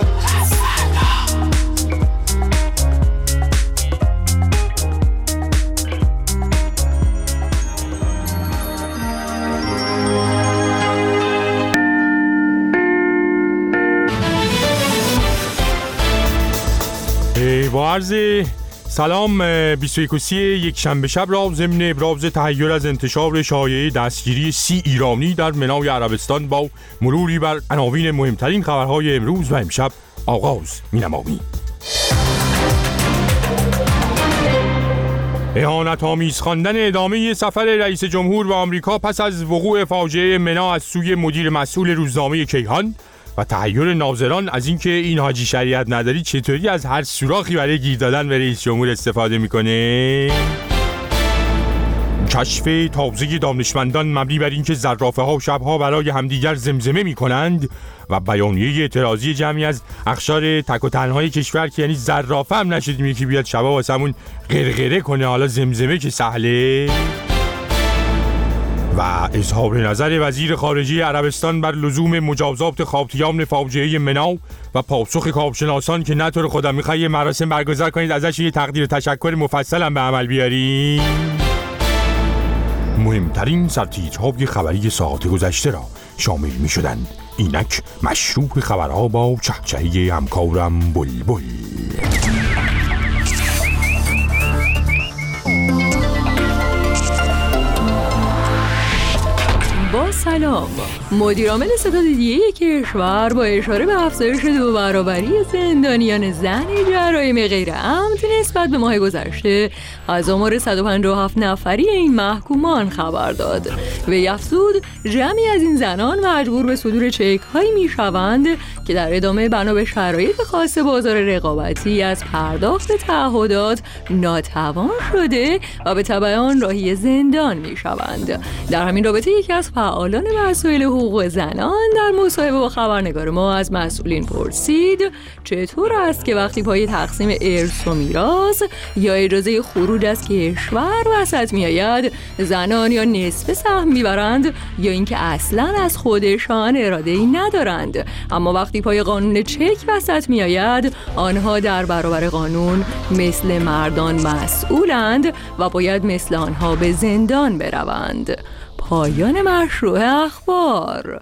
با عرض سلام 21 یک شنبه شب را ضمن ابراز تحیر از انتشار شایعه دستگیری 30 ایرانی در منای عربستان با مروری بر عناوین مهمترین خبرهای امروز و امشب آغاز می‌نماییم. اهانت‌آمیز خواندن ادامه سفر رئیس جمهور به آمریکا پس از وقوع فاجعه منا از سوی مدیر مسئول روزنامه کیهان و تحیر ناظران از اینکه این حاجی شریعت نداری چطوری از هر سوراخی برای گیر دادن به رئیس جمهور استفاده میکنه. کشف تازه دانشمندان مبنی بر اینکه زرافه‌ها شبها برای همدیگر زمزمه میکنند و بیانیه اعتراضی جمعی از اقشار تک و تنهای کشور که یعنی زرافه هم نشدیم یکی بیاد شبا واسمون غرغره کنه، حالا زمزمه که سهله. و اظهار نظر وزیر خارجه عربستان بر لزوم مجازات خاطیان فاجعه منا و پاسخ کارشناسان که نه طور خودم میخوای یه مراسم برگزار کنید ازش یه تقدیر تشکر مفصل هم به عمل بیاریم. مهمترین سرتیترهای خبری ساعت گذشته را شامل می شدند. اینک مشروع خبرها با چهچهی همکارم بلبل. با سلام. مدیرعامل ستاد دیگه کشور با اشاره به افزایش 2 برابری زندانیان زن جرایم غیر عمد نسبت به ماه گذشته از آمار 157 نفری این محکومان خبر داد. وی افزود جمعی از این زنان مجبور به صدور چک هایی می شوند که در ادامه بنا به شرایط خاص بازار رقابتی از پرداخت تعهدات ناتوان شده و به تبع آن راهی زندان می شوند. در همین رابطه یکی از فعالان مسائل حقوق زنان در مصاحبه با خبرنگار ما از مسئولین پرسید چطور است که وقتی پای تقسیم ارث و میراث یا اجازه خروج از کشور وسط میآید زنان یا نصف سهم میبرند یا اینکه اصلا از خودشان اراده‌ای ندارند، اما وقتی پای قانون چک وسط میآید آنها در برابر قانون مثل مردان مسئولند و باید مثل آنها به زندان بروند. پایان مشروع اخبار.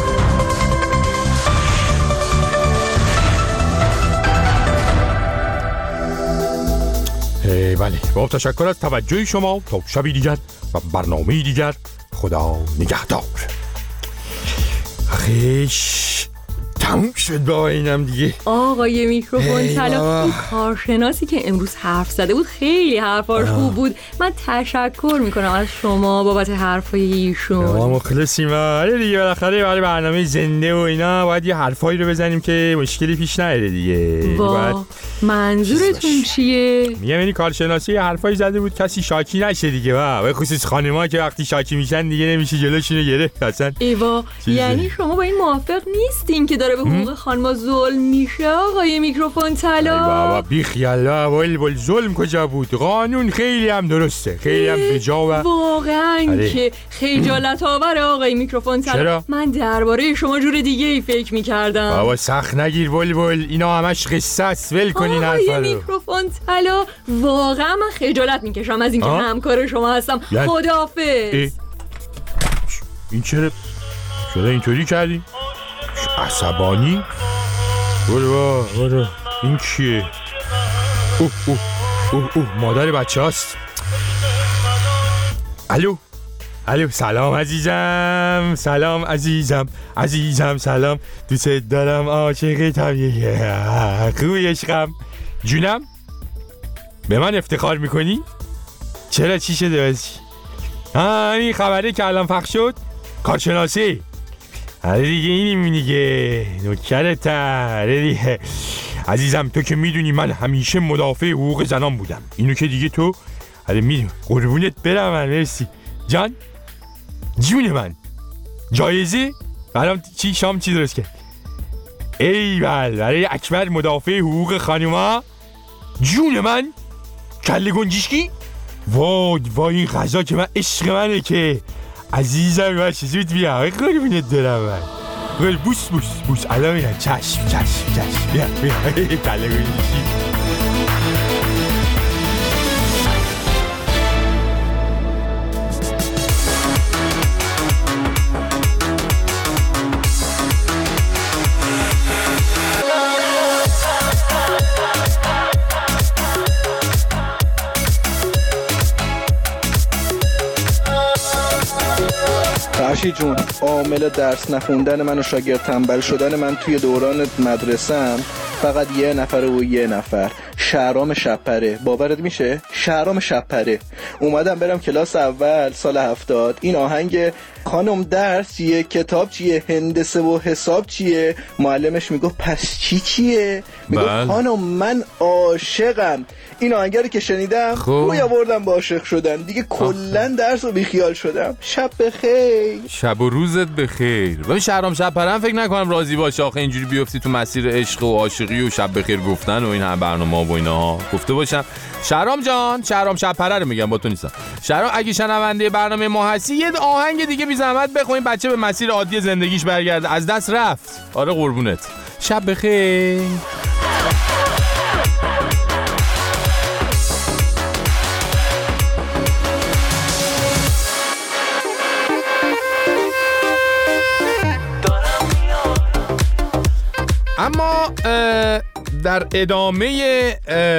بله، با تشکر از توجه شما. تا شبی دیگر و برنامه دیگر، خدا نگهدار. خیش تموم شد با اینم دیگه. آقای میکروفون طلا، اون کارشناسی که امروز حرف زده بود خیلی حرفاش خوب بود. من تشکر میکنم از شما بابت حرفای ایشون. ما مخلصیم. آره دیگه، بالاخره برای برنامه زنده و اینا باید یه حرفایی رو بزنیم که مشکلی پیش نیاره دیگه. منظورتون چیه؟ میگم یعنی کارشناسی حرفایی زده بود کسی شاکی نشه دیگه. به خصوص خانم‌ها که وقتی شاکی میشن دیگه نمیشه جلوشونو گرفت اصلا. ایوا، یعنی شما با این موافق نیستین که داره به حقوق خانم‌ها ظلم میشه آقای میکروفون طلا؟ بابا بیخیالا، بلبل ظلم کجا بود؟ قانون خیلی هم درسته، خیلی هم بجا و واقعا که خجالت آور آقای میکروفون طلا. چرا؟ من درباره شما جور دیگه ای فکر میکردم. بابا سخت نگیر بلبل، اینا همش قصه است، ول کنین حرفا رو. آقای میکروفون طلا واقعا من خجالت میکشم از اینکه همکار شما هستم. خداحافظ. این چرا اینطوری کردی؟ عصبانی؟ برو این کیه؟ مادر بچه هست. الو سلام عزیزم. سلام دوست دارم، عاشق طبیعیه. خوبی عشقم؟ جونم؟ به من افتخار میکنی؟ چرا چی شده بازی؟ این خبره که الان پخش شد کارشناسی. آره دیگه اینی دیگه نوکرت. آره دیگه عزیزم، تو که میدونی من همیشه مدافع حقوق زنان بودم. اینو که دیگه تو آره میدونم قربونت برم من. مرسی جان جون من. جایزه برام چی شام چی درست کرد؟ ایول برای اکبر مدافع حقوق خانوما. جون من کله گنجشکی. وای این غذا که من عشق منه که عزیزم من زود بیا قربونت دارم من. بوس الان میرم. چشم بیا کله گنجشکی. فرشید جون، عامل درس نخوندن من و شاگرد تنبل شدن من توی دوران مدرسه‌ام فقط یه نفر و یه نفر، شهرام شبپره. باورت میشه؟ شهرام شبپره. اومدم برم کلاس اول سال 70، این آهنگ خانم درس چیه، کتاب چیه، هندسه و حساب چیه، معلمش میگفت پس چیه؟ میگفت خانم من عاشقم. این آهنگ رو که شنیدم روی آوردم با عاشق شدن دیگه. کلا درس رو بیخیال شدم. شب بخیر. شب و روزت بخیر. ببین شهرام شبپره فکر نکنم راضی باشه آخه اینجوری بیفتی تو مسیر عشق و عاشقی و شب بخیر گفتن و این هم برنامه‌ها و اینها گفته باشم. شهرام جان، شهرام شبپره رو میگم با تو نیستم. شهرام اگه شنونده برنامه ما هستی یه آهنگ دیگه بی زحمت بخونیم بچه به مسیر عادی زندگیش برگرده. از دست رفت. آره قربونت. شب بخیر. اما در ادامه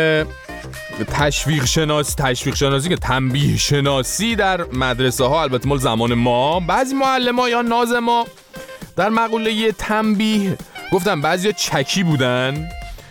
تشویق شناسی که تنبیه شناسی در مدرسه ها، البته مال زمان ما، بعضی معلم‌ها یا ناظما در مقوله تنبیه گفتم بعضیا چکی بودن،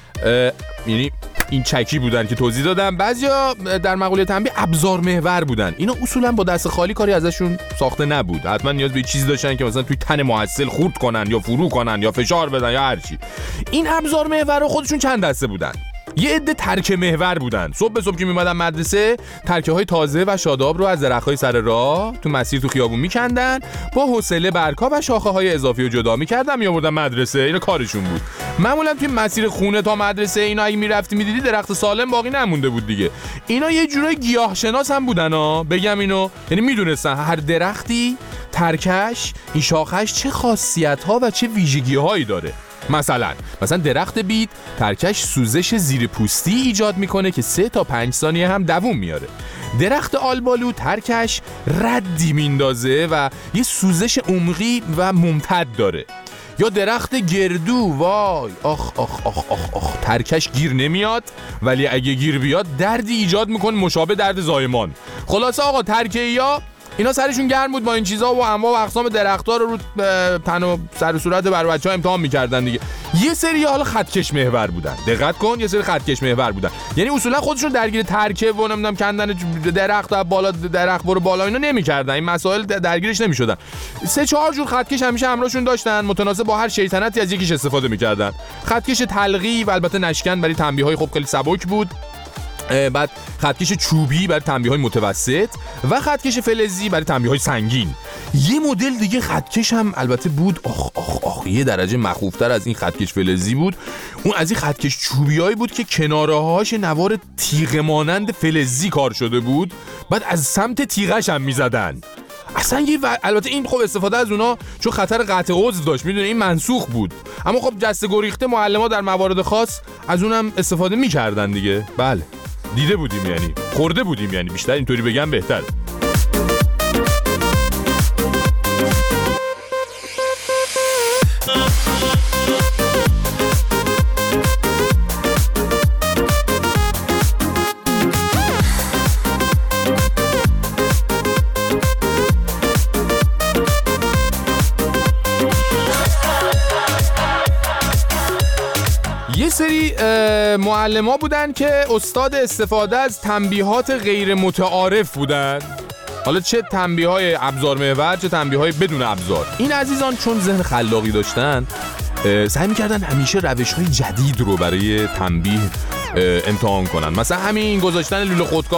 یعنی این چکی بودن که توضیح دادم، بعضیا در مقوله تنبیه ابزار محور بودن. اینا اصولا با دست خالی کاری ازشون ساخته نبود، حتما نیاز به چیزی داشتن که مثلا توی تن محصل خورد کنن یا فرو کنن یا فشار بدن یا هر چی. این ابزار محور خودشون چند دسته بودن. یه عده ترکه محور بودن. صبح به صبح که میمدن مدرسه ترکه های تازه و شاداب رو از درخت‌های سر راه تو مسیر تو خیابون میکندن، با حوصله برگ‌ها و شاخه های اضافی رو جدا میکردن میآوردن مدرسه. اینا کارشون بود. معمولا توی مسیر خونه تا مدرسه اینا اگه میرفتی میدیدی درخت سالم باقی نمونده بود دیگه. اینا یه جورای گیاه شناس هم بودن ها، بگم اینو، یعنی میدونستن هر درختی ترکش، این شاخش چه خاصیت‌ها و چه ویژگی‌هایی داره. مثلا درخت بید ترکش سوزش زیر پوستی ایجاد میکنه که 3 تا 5 ثانیه هم دووم میاره. درخت آلبالو ترکش ردی میندازه و یه سوزش عمقی و ممتد داره. یا درخت گردو، وای آخ آخ آخ آخ آخ، ترکش گیر نمیاد ولی اگه گیر بیاد دردی ایجاد میکنه مشابه درد زایمان. خلاصه آقا ترکه‌ای‌ها اینا سرشون گرم بود با این چیزا و انواع و اقسام درخت‌ها رو تن و سر و صورت بر بچه‌ها امتحان می‌کردن دیگه. یه سری حالا خطکش محور بودن. دقت کن، یه سری خطکش محور بودن. یعنی اصولا خودشون درگیر ترکه و نمیدونم کندن درخت و بالا درخت برو بالا اینا نمی‌کردن. این مسائل درگیرش نمی‌شدن. 3-4 جور خطکش همیشه همراهشون داشتن، متناسب با هر شیطنتی از یکیش استفاده می‌کردن. خطکش تلقی و البته نشکن برای تنبیه‌های خب خیلی سبک بود. بعد خطکش چوبی برای تنبیه‌های متوسط و خطکش فلزی برای تنبیه‌های سنگین. یه مدل دیگه خطکش هم البته بود، آخ یه درجه مخوفتر از این خطکش فلزی بود. اون از این خطکش چوبیایی بود که کناره‌هاش نوار تیغ مانند فلزی کار شده بود، بعد از سمت تیغش هم می‌زدن. اصلا البته این خب استفاده از اونا چون خطر قطع عضو داشت، میدونه این منسوخ بود، اما خب جسته گریخته معلم‌ها در موارد خاص از اونم استفاده می‌کردن دیگه. بله دیده بودیم، یعنی خورده بودیم، یعنی بیشتر اینطوری بگم بهتره. یه سری معلم‌ها بودن که استاد استفاده از تنبیهات غیر متعارف بودن. حالا چه تنبیه‌های ابزار محور چه تنبیه‌های بدون ابزار. این عزیزان چون ذهن خلاقی داشتن سعی می‌کردن همیشه روش‌های جدید رو برای تنبیه امتحان کنن. مثلا همین گذاشتن لوله خودکار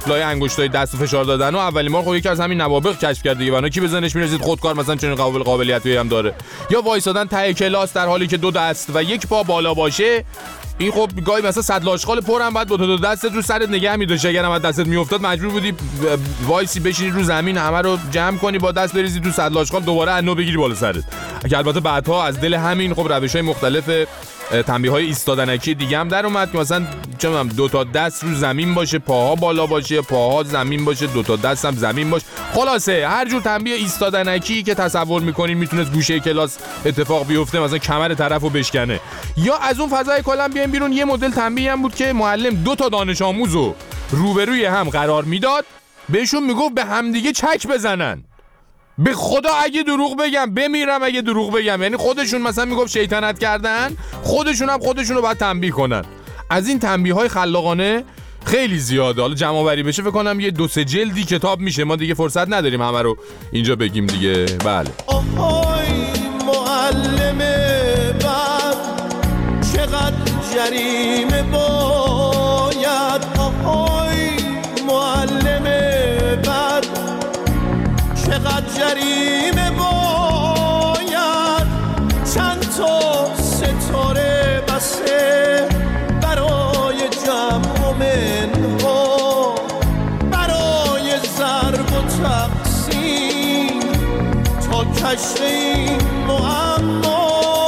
بتفلای انگشتای دست و فشار دادن و اولین بار خب یکی از همین نوابغ کشف کرد دیگه. ونا کی بزنش میرسید خودکار مثلا چنین قابلیتی هم داره. یا وایسادن ته کلاس در حالی که 2 دست و 1 پا بالا باشه. این خب گاهی مثلا صد لاشخال پرم بعد با 2 دستت رو سرت نگه می‌داشت، اگرم از دستت میافتاد مجبور بودی وایسی بشینی رو زمین همه رو جمع کنی با دست بریزی تو صد لاشخال دوباره انو بگیری بالا سرت. که البته بعدها از دل همین خب روش‌های مختلف تنبیه‌های ایستادنکی دیگه هم در اومد که مثلا چه می‌دونم 2 تا دست رو زمین باشه، پاها بالا باشه، پاها زمین باشه، 2 تا دست هم زمین باشه. خلاصه هر جور تنبیه ایستادنکی که تصور می‌کنین میتونه گوشه کلاس اتفاق بیفته، مثلا کمر طرفو بشکنه. یا از اون فضای کلا بیایم بیرون، یه مدل تنبیه هم بود که معلم 2 تا دانش آموزو روبروی هم قرار میداد، بهشون میگفت به همدیگه چک بزنن. به خدا اگه دروغ بگم بمیرم اگه دروغ بگم. یعنی خودشون مثلا میگفت شیطنت کردن، خودشون هم خودشونو باید تنبیه کنن. از این تنبیه‌های خلاقانه خیلی زیاده. حالا جمع آوری بشه فکر کنم یه 2-3 جلدی کتاب میشه. ما دیگه فرصت نداریم همه رو اینجا بگیم دیگه. بله. آهای معلم بد چقدر جریمه باید. آهای معلم بد چقدر جریمه باید. چند تا ستاره بسه برای جمع منها، برای ضرب و تقسیم تا کشف این معما.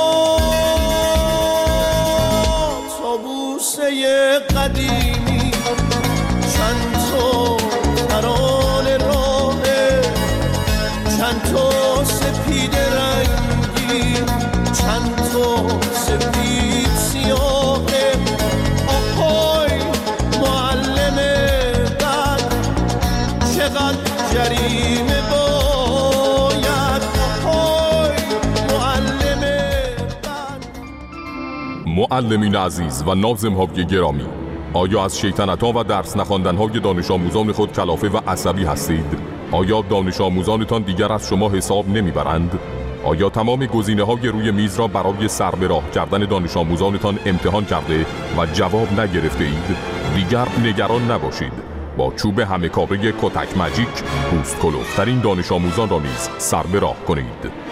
تابوسه قدیمی چند تا ترانه راهه، چند تا سپید رنگی، چند تا سپید سیاهه. آهای معلم بد چقدر جریمه باید. آهای معلم بد. معلمین عزیز و ناظم‌های گرامی، آیا از شیطنت‌ها و درس نخواندن‌های دانش آموزان خود کلافه و عصبی هستید؟ آیا دانش آموزانتان دیگر از شما حساب نمیبرند؟ آیا تمام گزینه‌های روی میز را برای سر به راه کردن دانش آموزانتان امتحان کرده و جواب نگرفته اید؟ دیگر نگران نباشید. با چوب همه کاره کتک ماجیک پوست کلفترین دانش آموزان را نیز سر به راه کنید.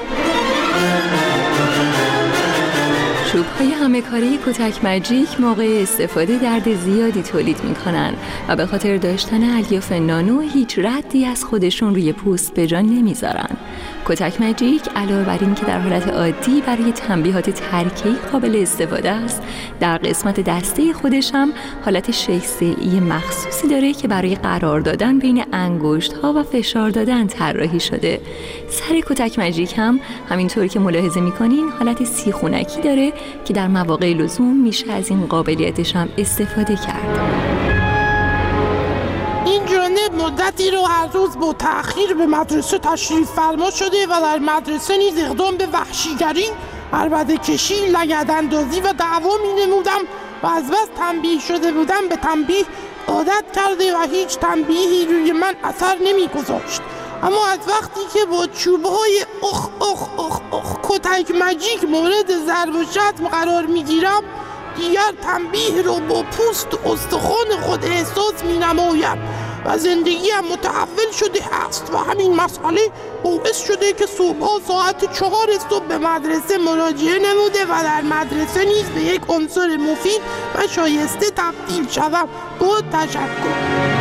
چوب‌های همه کاره کتک ماجیک موقع استفاده درد زیادی تولید می‌کنن و به خاطر داشتن الیاف نانو هیچ ردی از خودشون روی پوست به جا نمیذارن. کتک ماجیک علاوه بر این که در حالت عادی برای تنبیهات ترکیبی قابل استفاده است، در قسمت دسته خودش هم حالت 6 مخصوصی داره که برای قرار دادن بین انگشت‌ها و فشار دادن طراحی شده. سر کتک ماجیک هم همینطور که ملاحظه می‌کنین حالت سیخونکی داره که در مواقع لزوم میشه از این قابلیتش هم استفاده کرد. این جانب مدتی رو هر روز با تأخیر به مدرسه تشریف فرما شده و در مدرسه نیز اقدام به وحشیگری، عربده کشی، لگداندازی و دعوا می نمودم و از بس تنبیه شده بودم به تنبیه عادت کرده و هیچ تنبیهی روی من اثر نمی گذاشت. اما از وقتی که با چوبهای کتک ماجیک مورد ضرب و شتم قرار می گیرم، دیگر تنبیه رو با پوست و استخوان خود احساس می نمایم و زندگیم متحول شده است و همین مسئله باعث شده که صبحها ساعت 4 صبح به مدرسه مراجعه نموده و در مدرسه نیز به یک عنصر مفید و شایسته تبدیل شدم. با تشکر.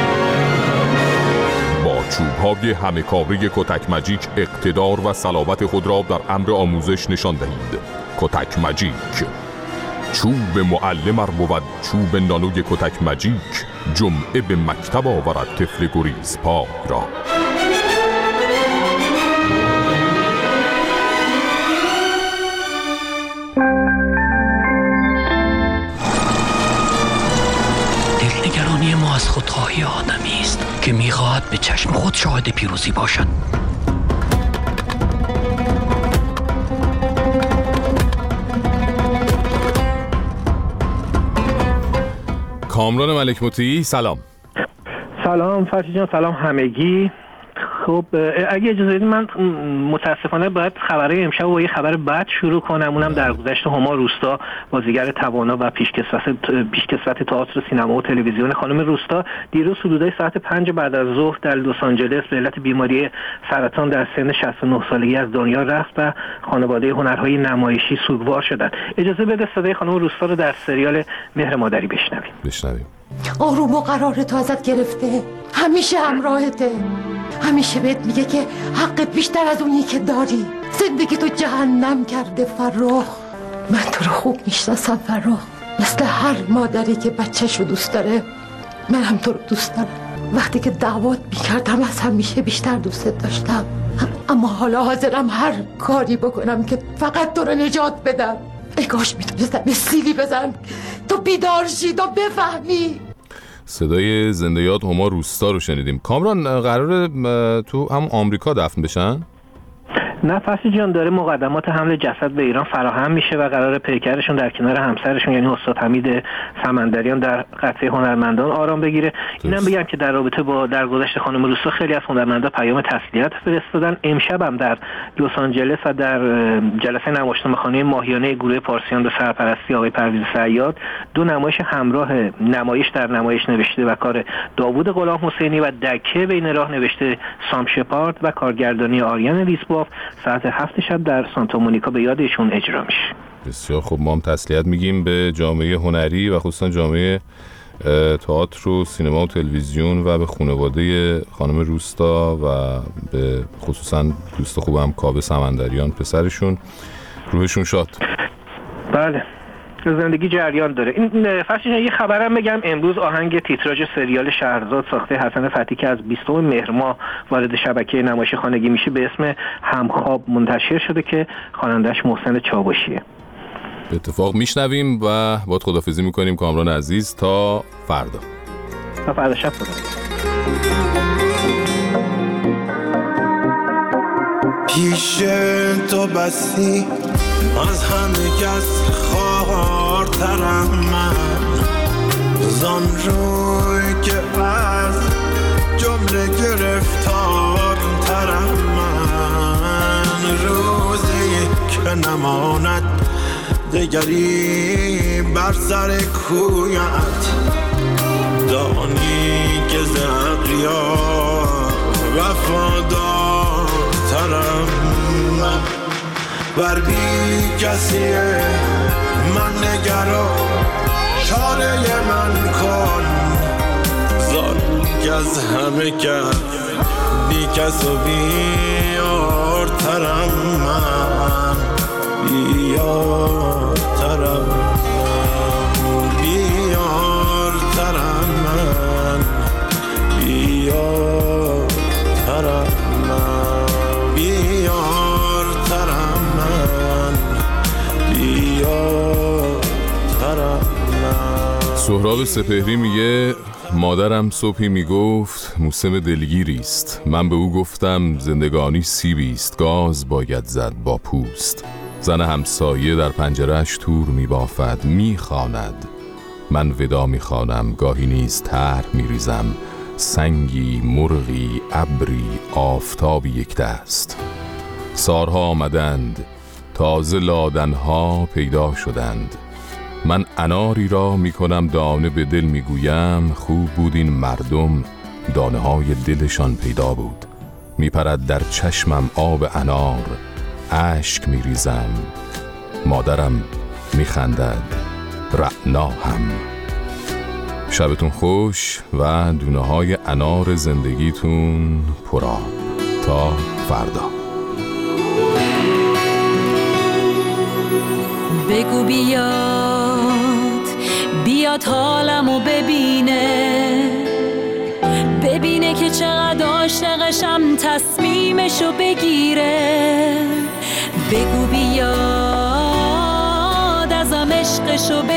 با چوب‌های همه کاره کتک ماجیک اقتدار و صلابت خود را در امر آموزش نشان دهید. کتک ماجیک. چوب معلم ار بود چوب نانوی کتک ماجیک، جمعه به مکتب آورد طفل گریز پای را. دلنگرانی ما از خودخواهی آدمی است که میخواهد به چشم خود شاهد پیروزی باشد. کامران ملک مطیعی، سلام. سلام فرشی جان، سلام همگی. خب اگه اجازه بدید من متاسفانه باید خبرهای امشب با یه خبر بد شروع کنم، اونم درگذشت هما روستا، بازیگر توانا و پیشکسوت تئاتر، سینما و تلویزیون. خانم روستا دیروز حدودای ساعت 5 بعد از ظهر در لس آنجلس به علت بیماری سرطان در سن 69 سالگی از دنیا رفت و خانواده هنرهای نمایشی سوگوار شدند. اجازه بده صدای خانم روستا رو در سریال مهر مادری بشنویم. آروم و قرار تو ازت گرفته، همیشه همراهته، همیشه بهت میگه که حقت بیشتر از اونی که داری. زندگی تو جهنم کرده فرخ. من تو رو خوب میشناسم فرخ، مثل هر مادری که بچه‌شو دوست داره من هم تو رو دوست دارم. وقتی که دعوات میکردم از همیشه بیشتر دوستت داشتم، اما حالا حاضرم هر کاری بکنم که فقط تو رو نجات بدم. ای کاش میتونستم یه سیلی بزنم تو بیدار شی، تو بفهمی. صدای زنده یاد هما روستا رو شنیدیم. کامران قراره تو هم آمریکا دفن بشن؟ نه فرشید جان، داره مقدمات حمل جسد به ایران فراهم میشه و قرار پیکرشون در کنار همسرشون یعنی استاد حمید سمندریان در قطعه هنرمندان آرام بگیره. اینم بگم که در رابطه با درگذشت خانم روستا خیلی از هنرمندا پیام تسلیت فرستادن. امشب هم در لس آنجلس و در جلسه نمایشنامه‌خوانی ماهیانه گروه پارسیان به سرپرستی آقای پرویز صیاد 2 نمایش همراه نمایش در نمایش نوشته و کار داوود غلام حسینی و دکه بین راه نوشته سام شپارد و کارگردانی آریان لیسباف ساعت 7 شب در سانتا مونیکا به یاد ایشون اجرا میشه. بسیار خب، ما هم تسلیت میگیم به جامعه هنری و خصوصا جامعه تئاتر و سینما و تلویزیون و به خانواده خانم روستا و به خصوصا دوست خوبم کاوه سمندریان پسرشون. روحشون شاد. بله، زندگی جریان داره. این فرشید یه خبرم بگم، امروز آهنگ تیتراژ سریال شهرزاد ساخته حسن فتحی که از 20 مهر ماه وارد شبکه نمایش خانگی میشه به اسم همخواب منتشر شده که خواننده‌اش محسن چاوشیه. به اتفاق میشنویم و باید خداحافظی میکنیم کامران عزیز تا فردا. تا فردا شب خدا. پیش تو بسی از همه کس خوارترم من، زان روی که از جمله گرفتار ترم من. روزی که نماند دگری بر سر کویت، دانی که زقیا وفادار ترم من. بر بی کسیه من نگرا، چاره من کن، زان که از همه کس بی کس و بیار ترم من. بیار ترم من، بیار ترم من، بیار ترم من، بیار ترم من، بیار ترم من. سهراب سپهری میگه مادرم صبحی میگفت موسم دلگیریست، من به او گفتم زندگانی سیبیست، گاز باید زد با پوست. زن همسایه در پنجره‌اش تور میبافد میخواند، من ودا میخوانم، گاهی نیز طرح میریزم، سنگی، مرغی، ابری، آفتابی یک دست. سارها آمدند، تازه لادنها پیدا شدند، من اناری را میکنم دانه به دل، میگویم خوب بود این مردم دانه های دلشان پیدا بود. میپرد در چشمم آب انار، اشک میریزم، مادرم میخندد، رعنا هم. شبتون خوش و دونه های انار زندگیتون پرآب. تا فردا. بگو بیاد حالمو ببینه که چقدر عاشقشم، تصمیمشو بگیره. بگو بیاد ازم عشقشو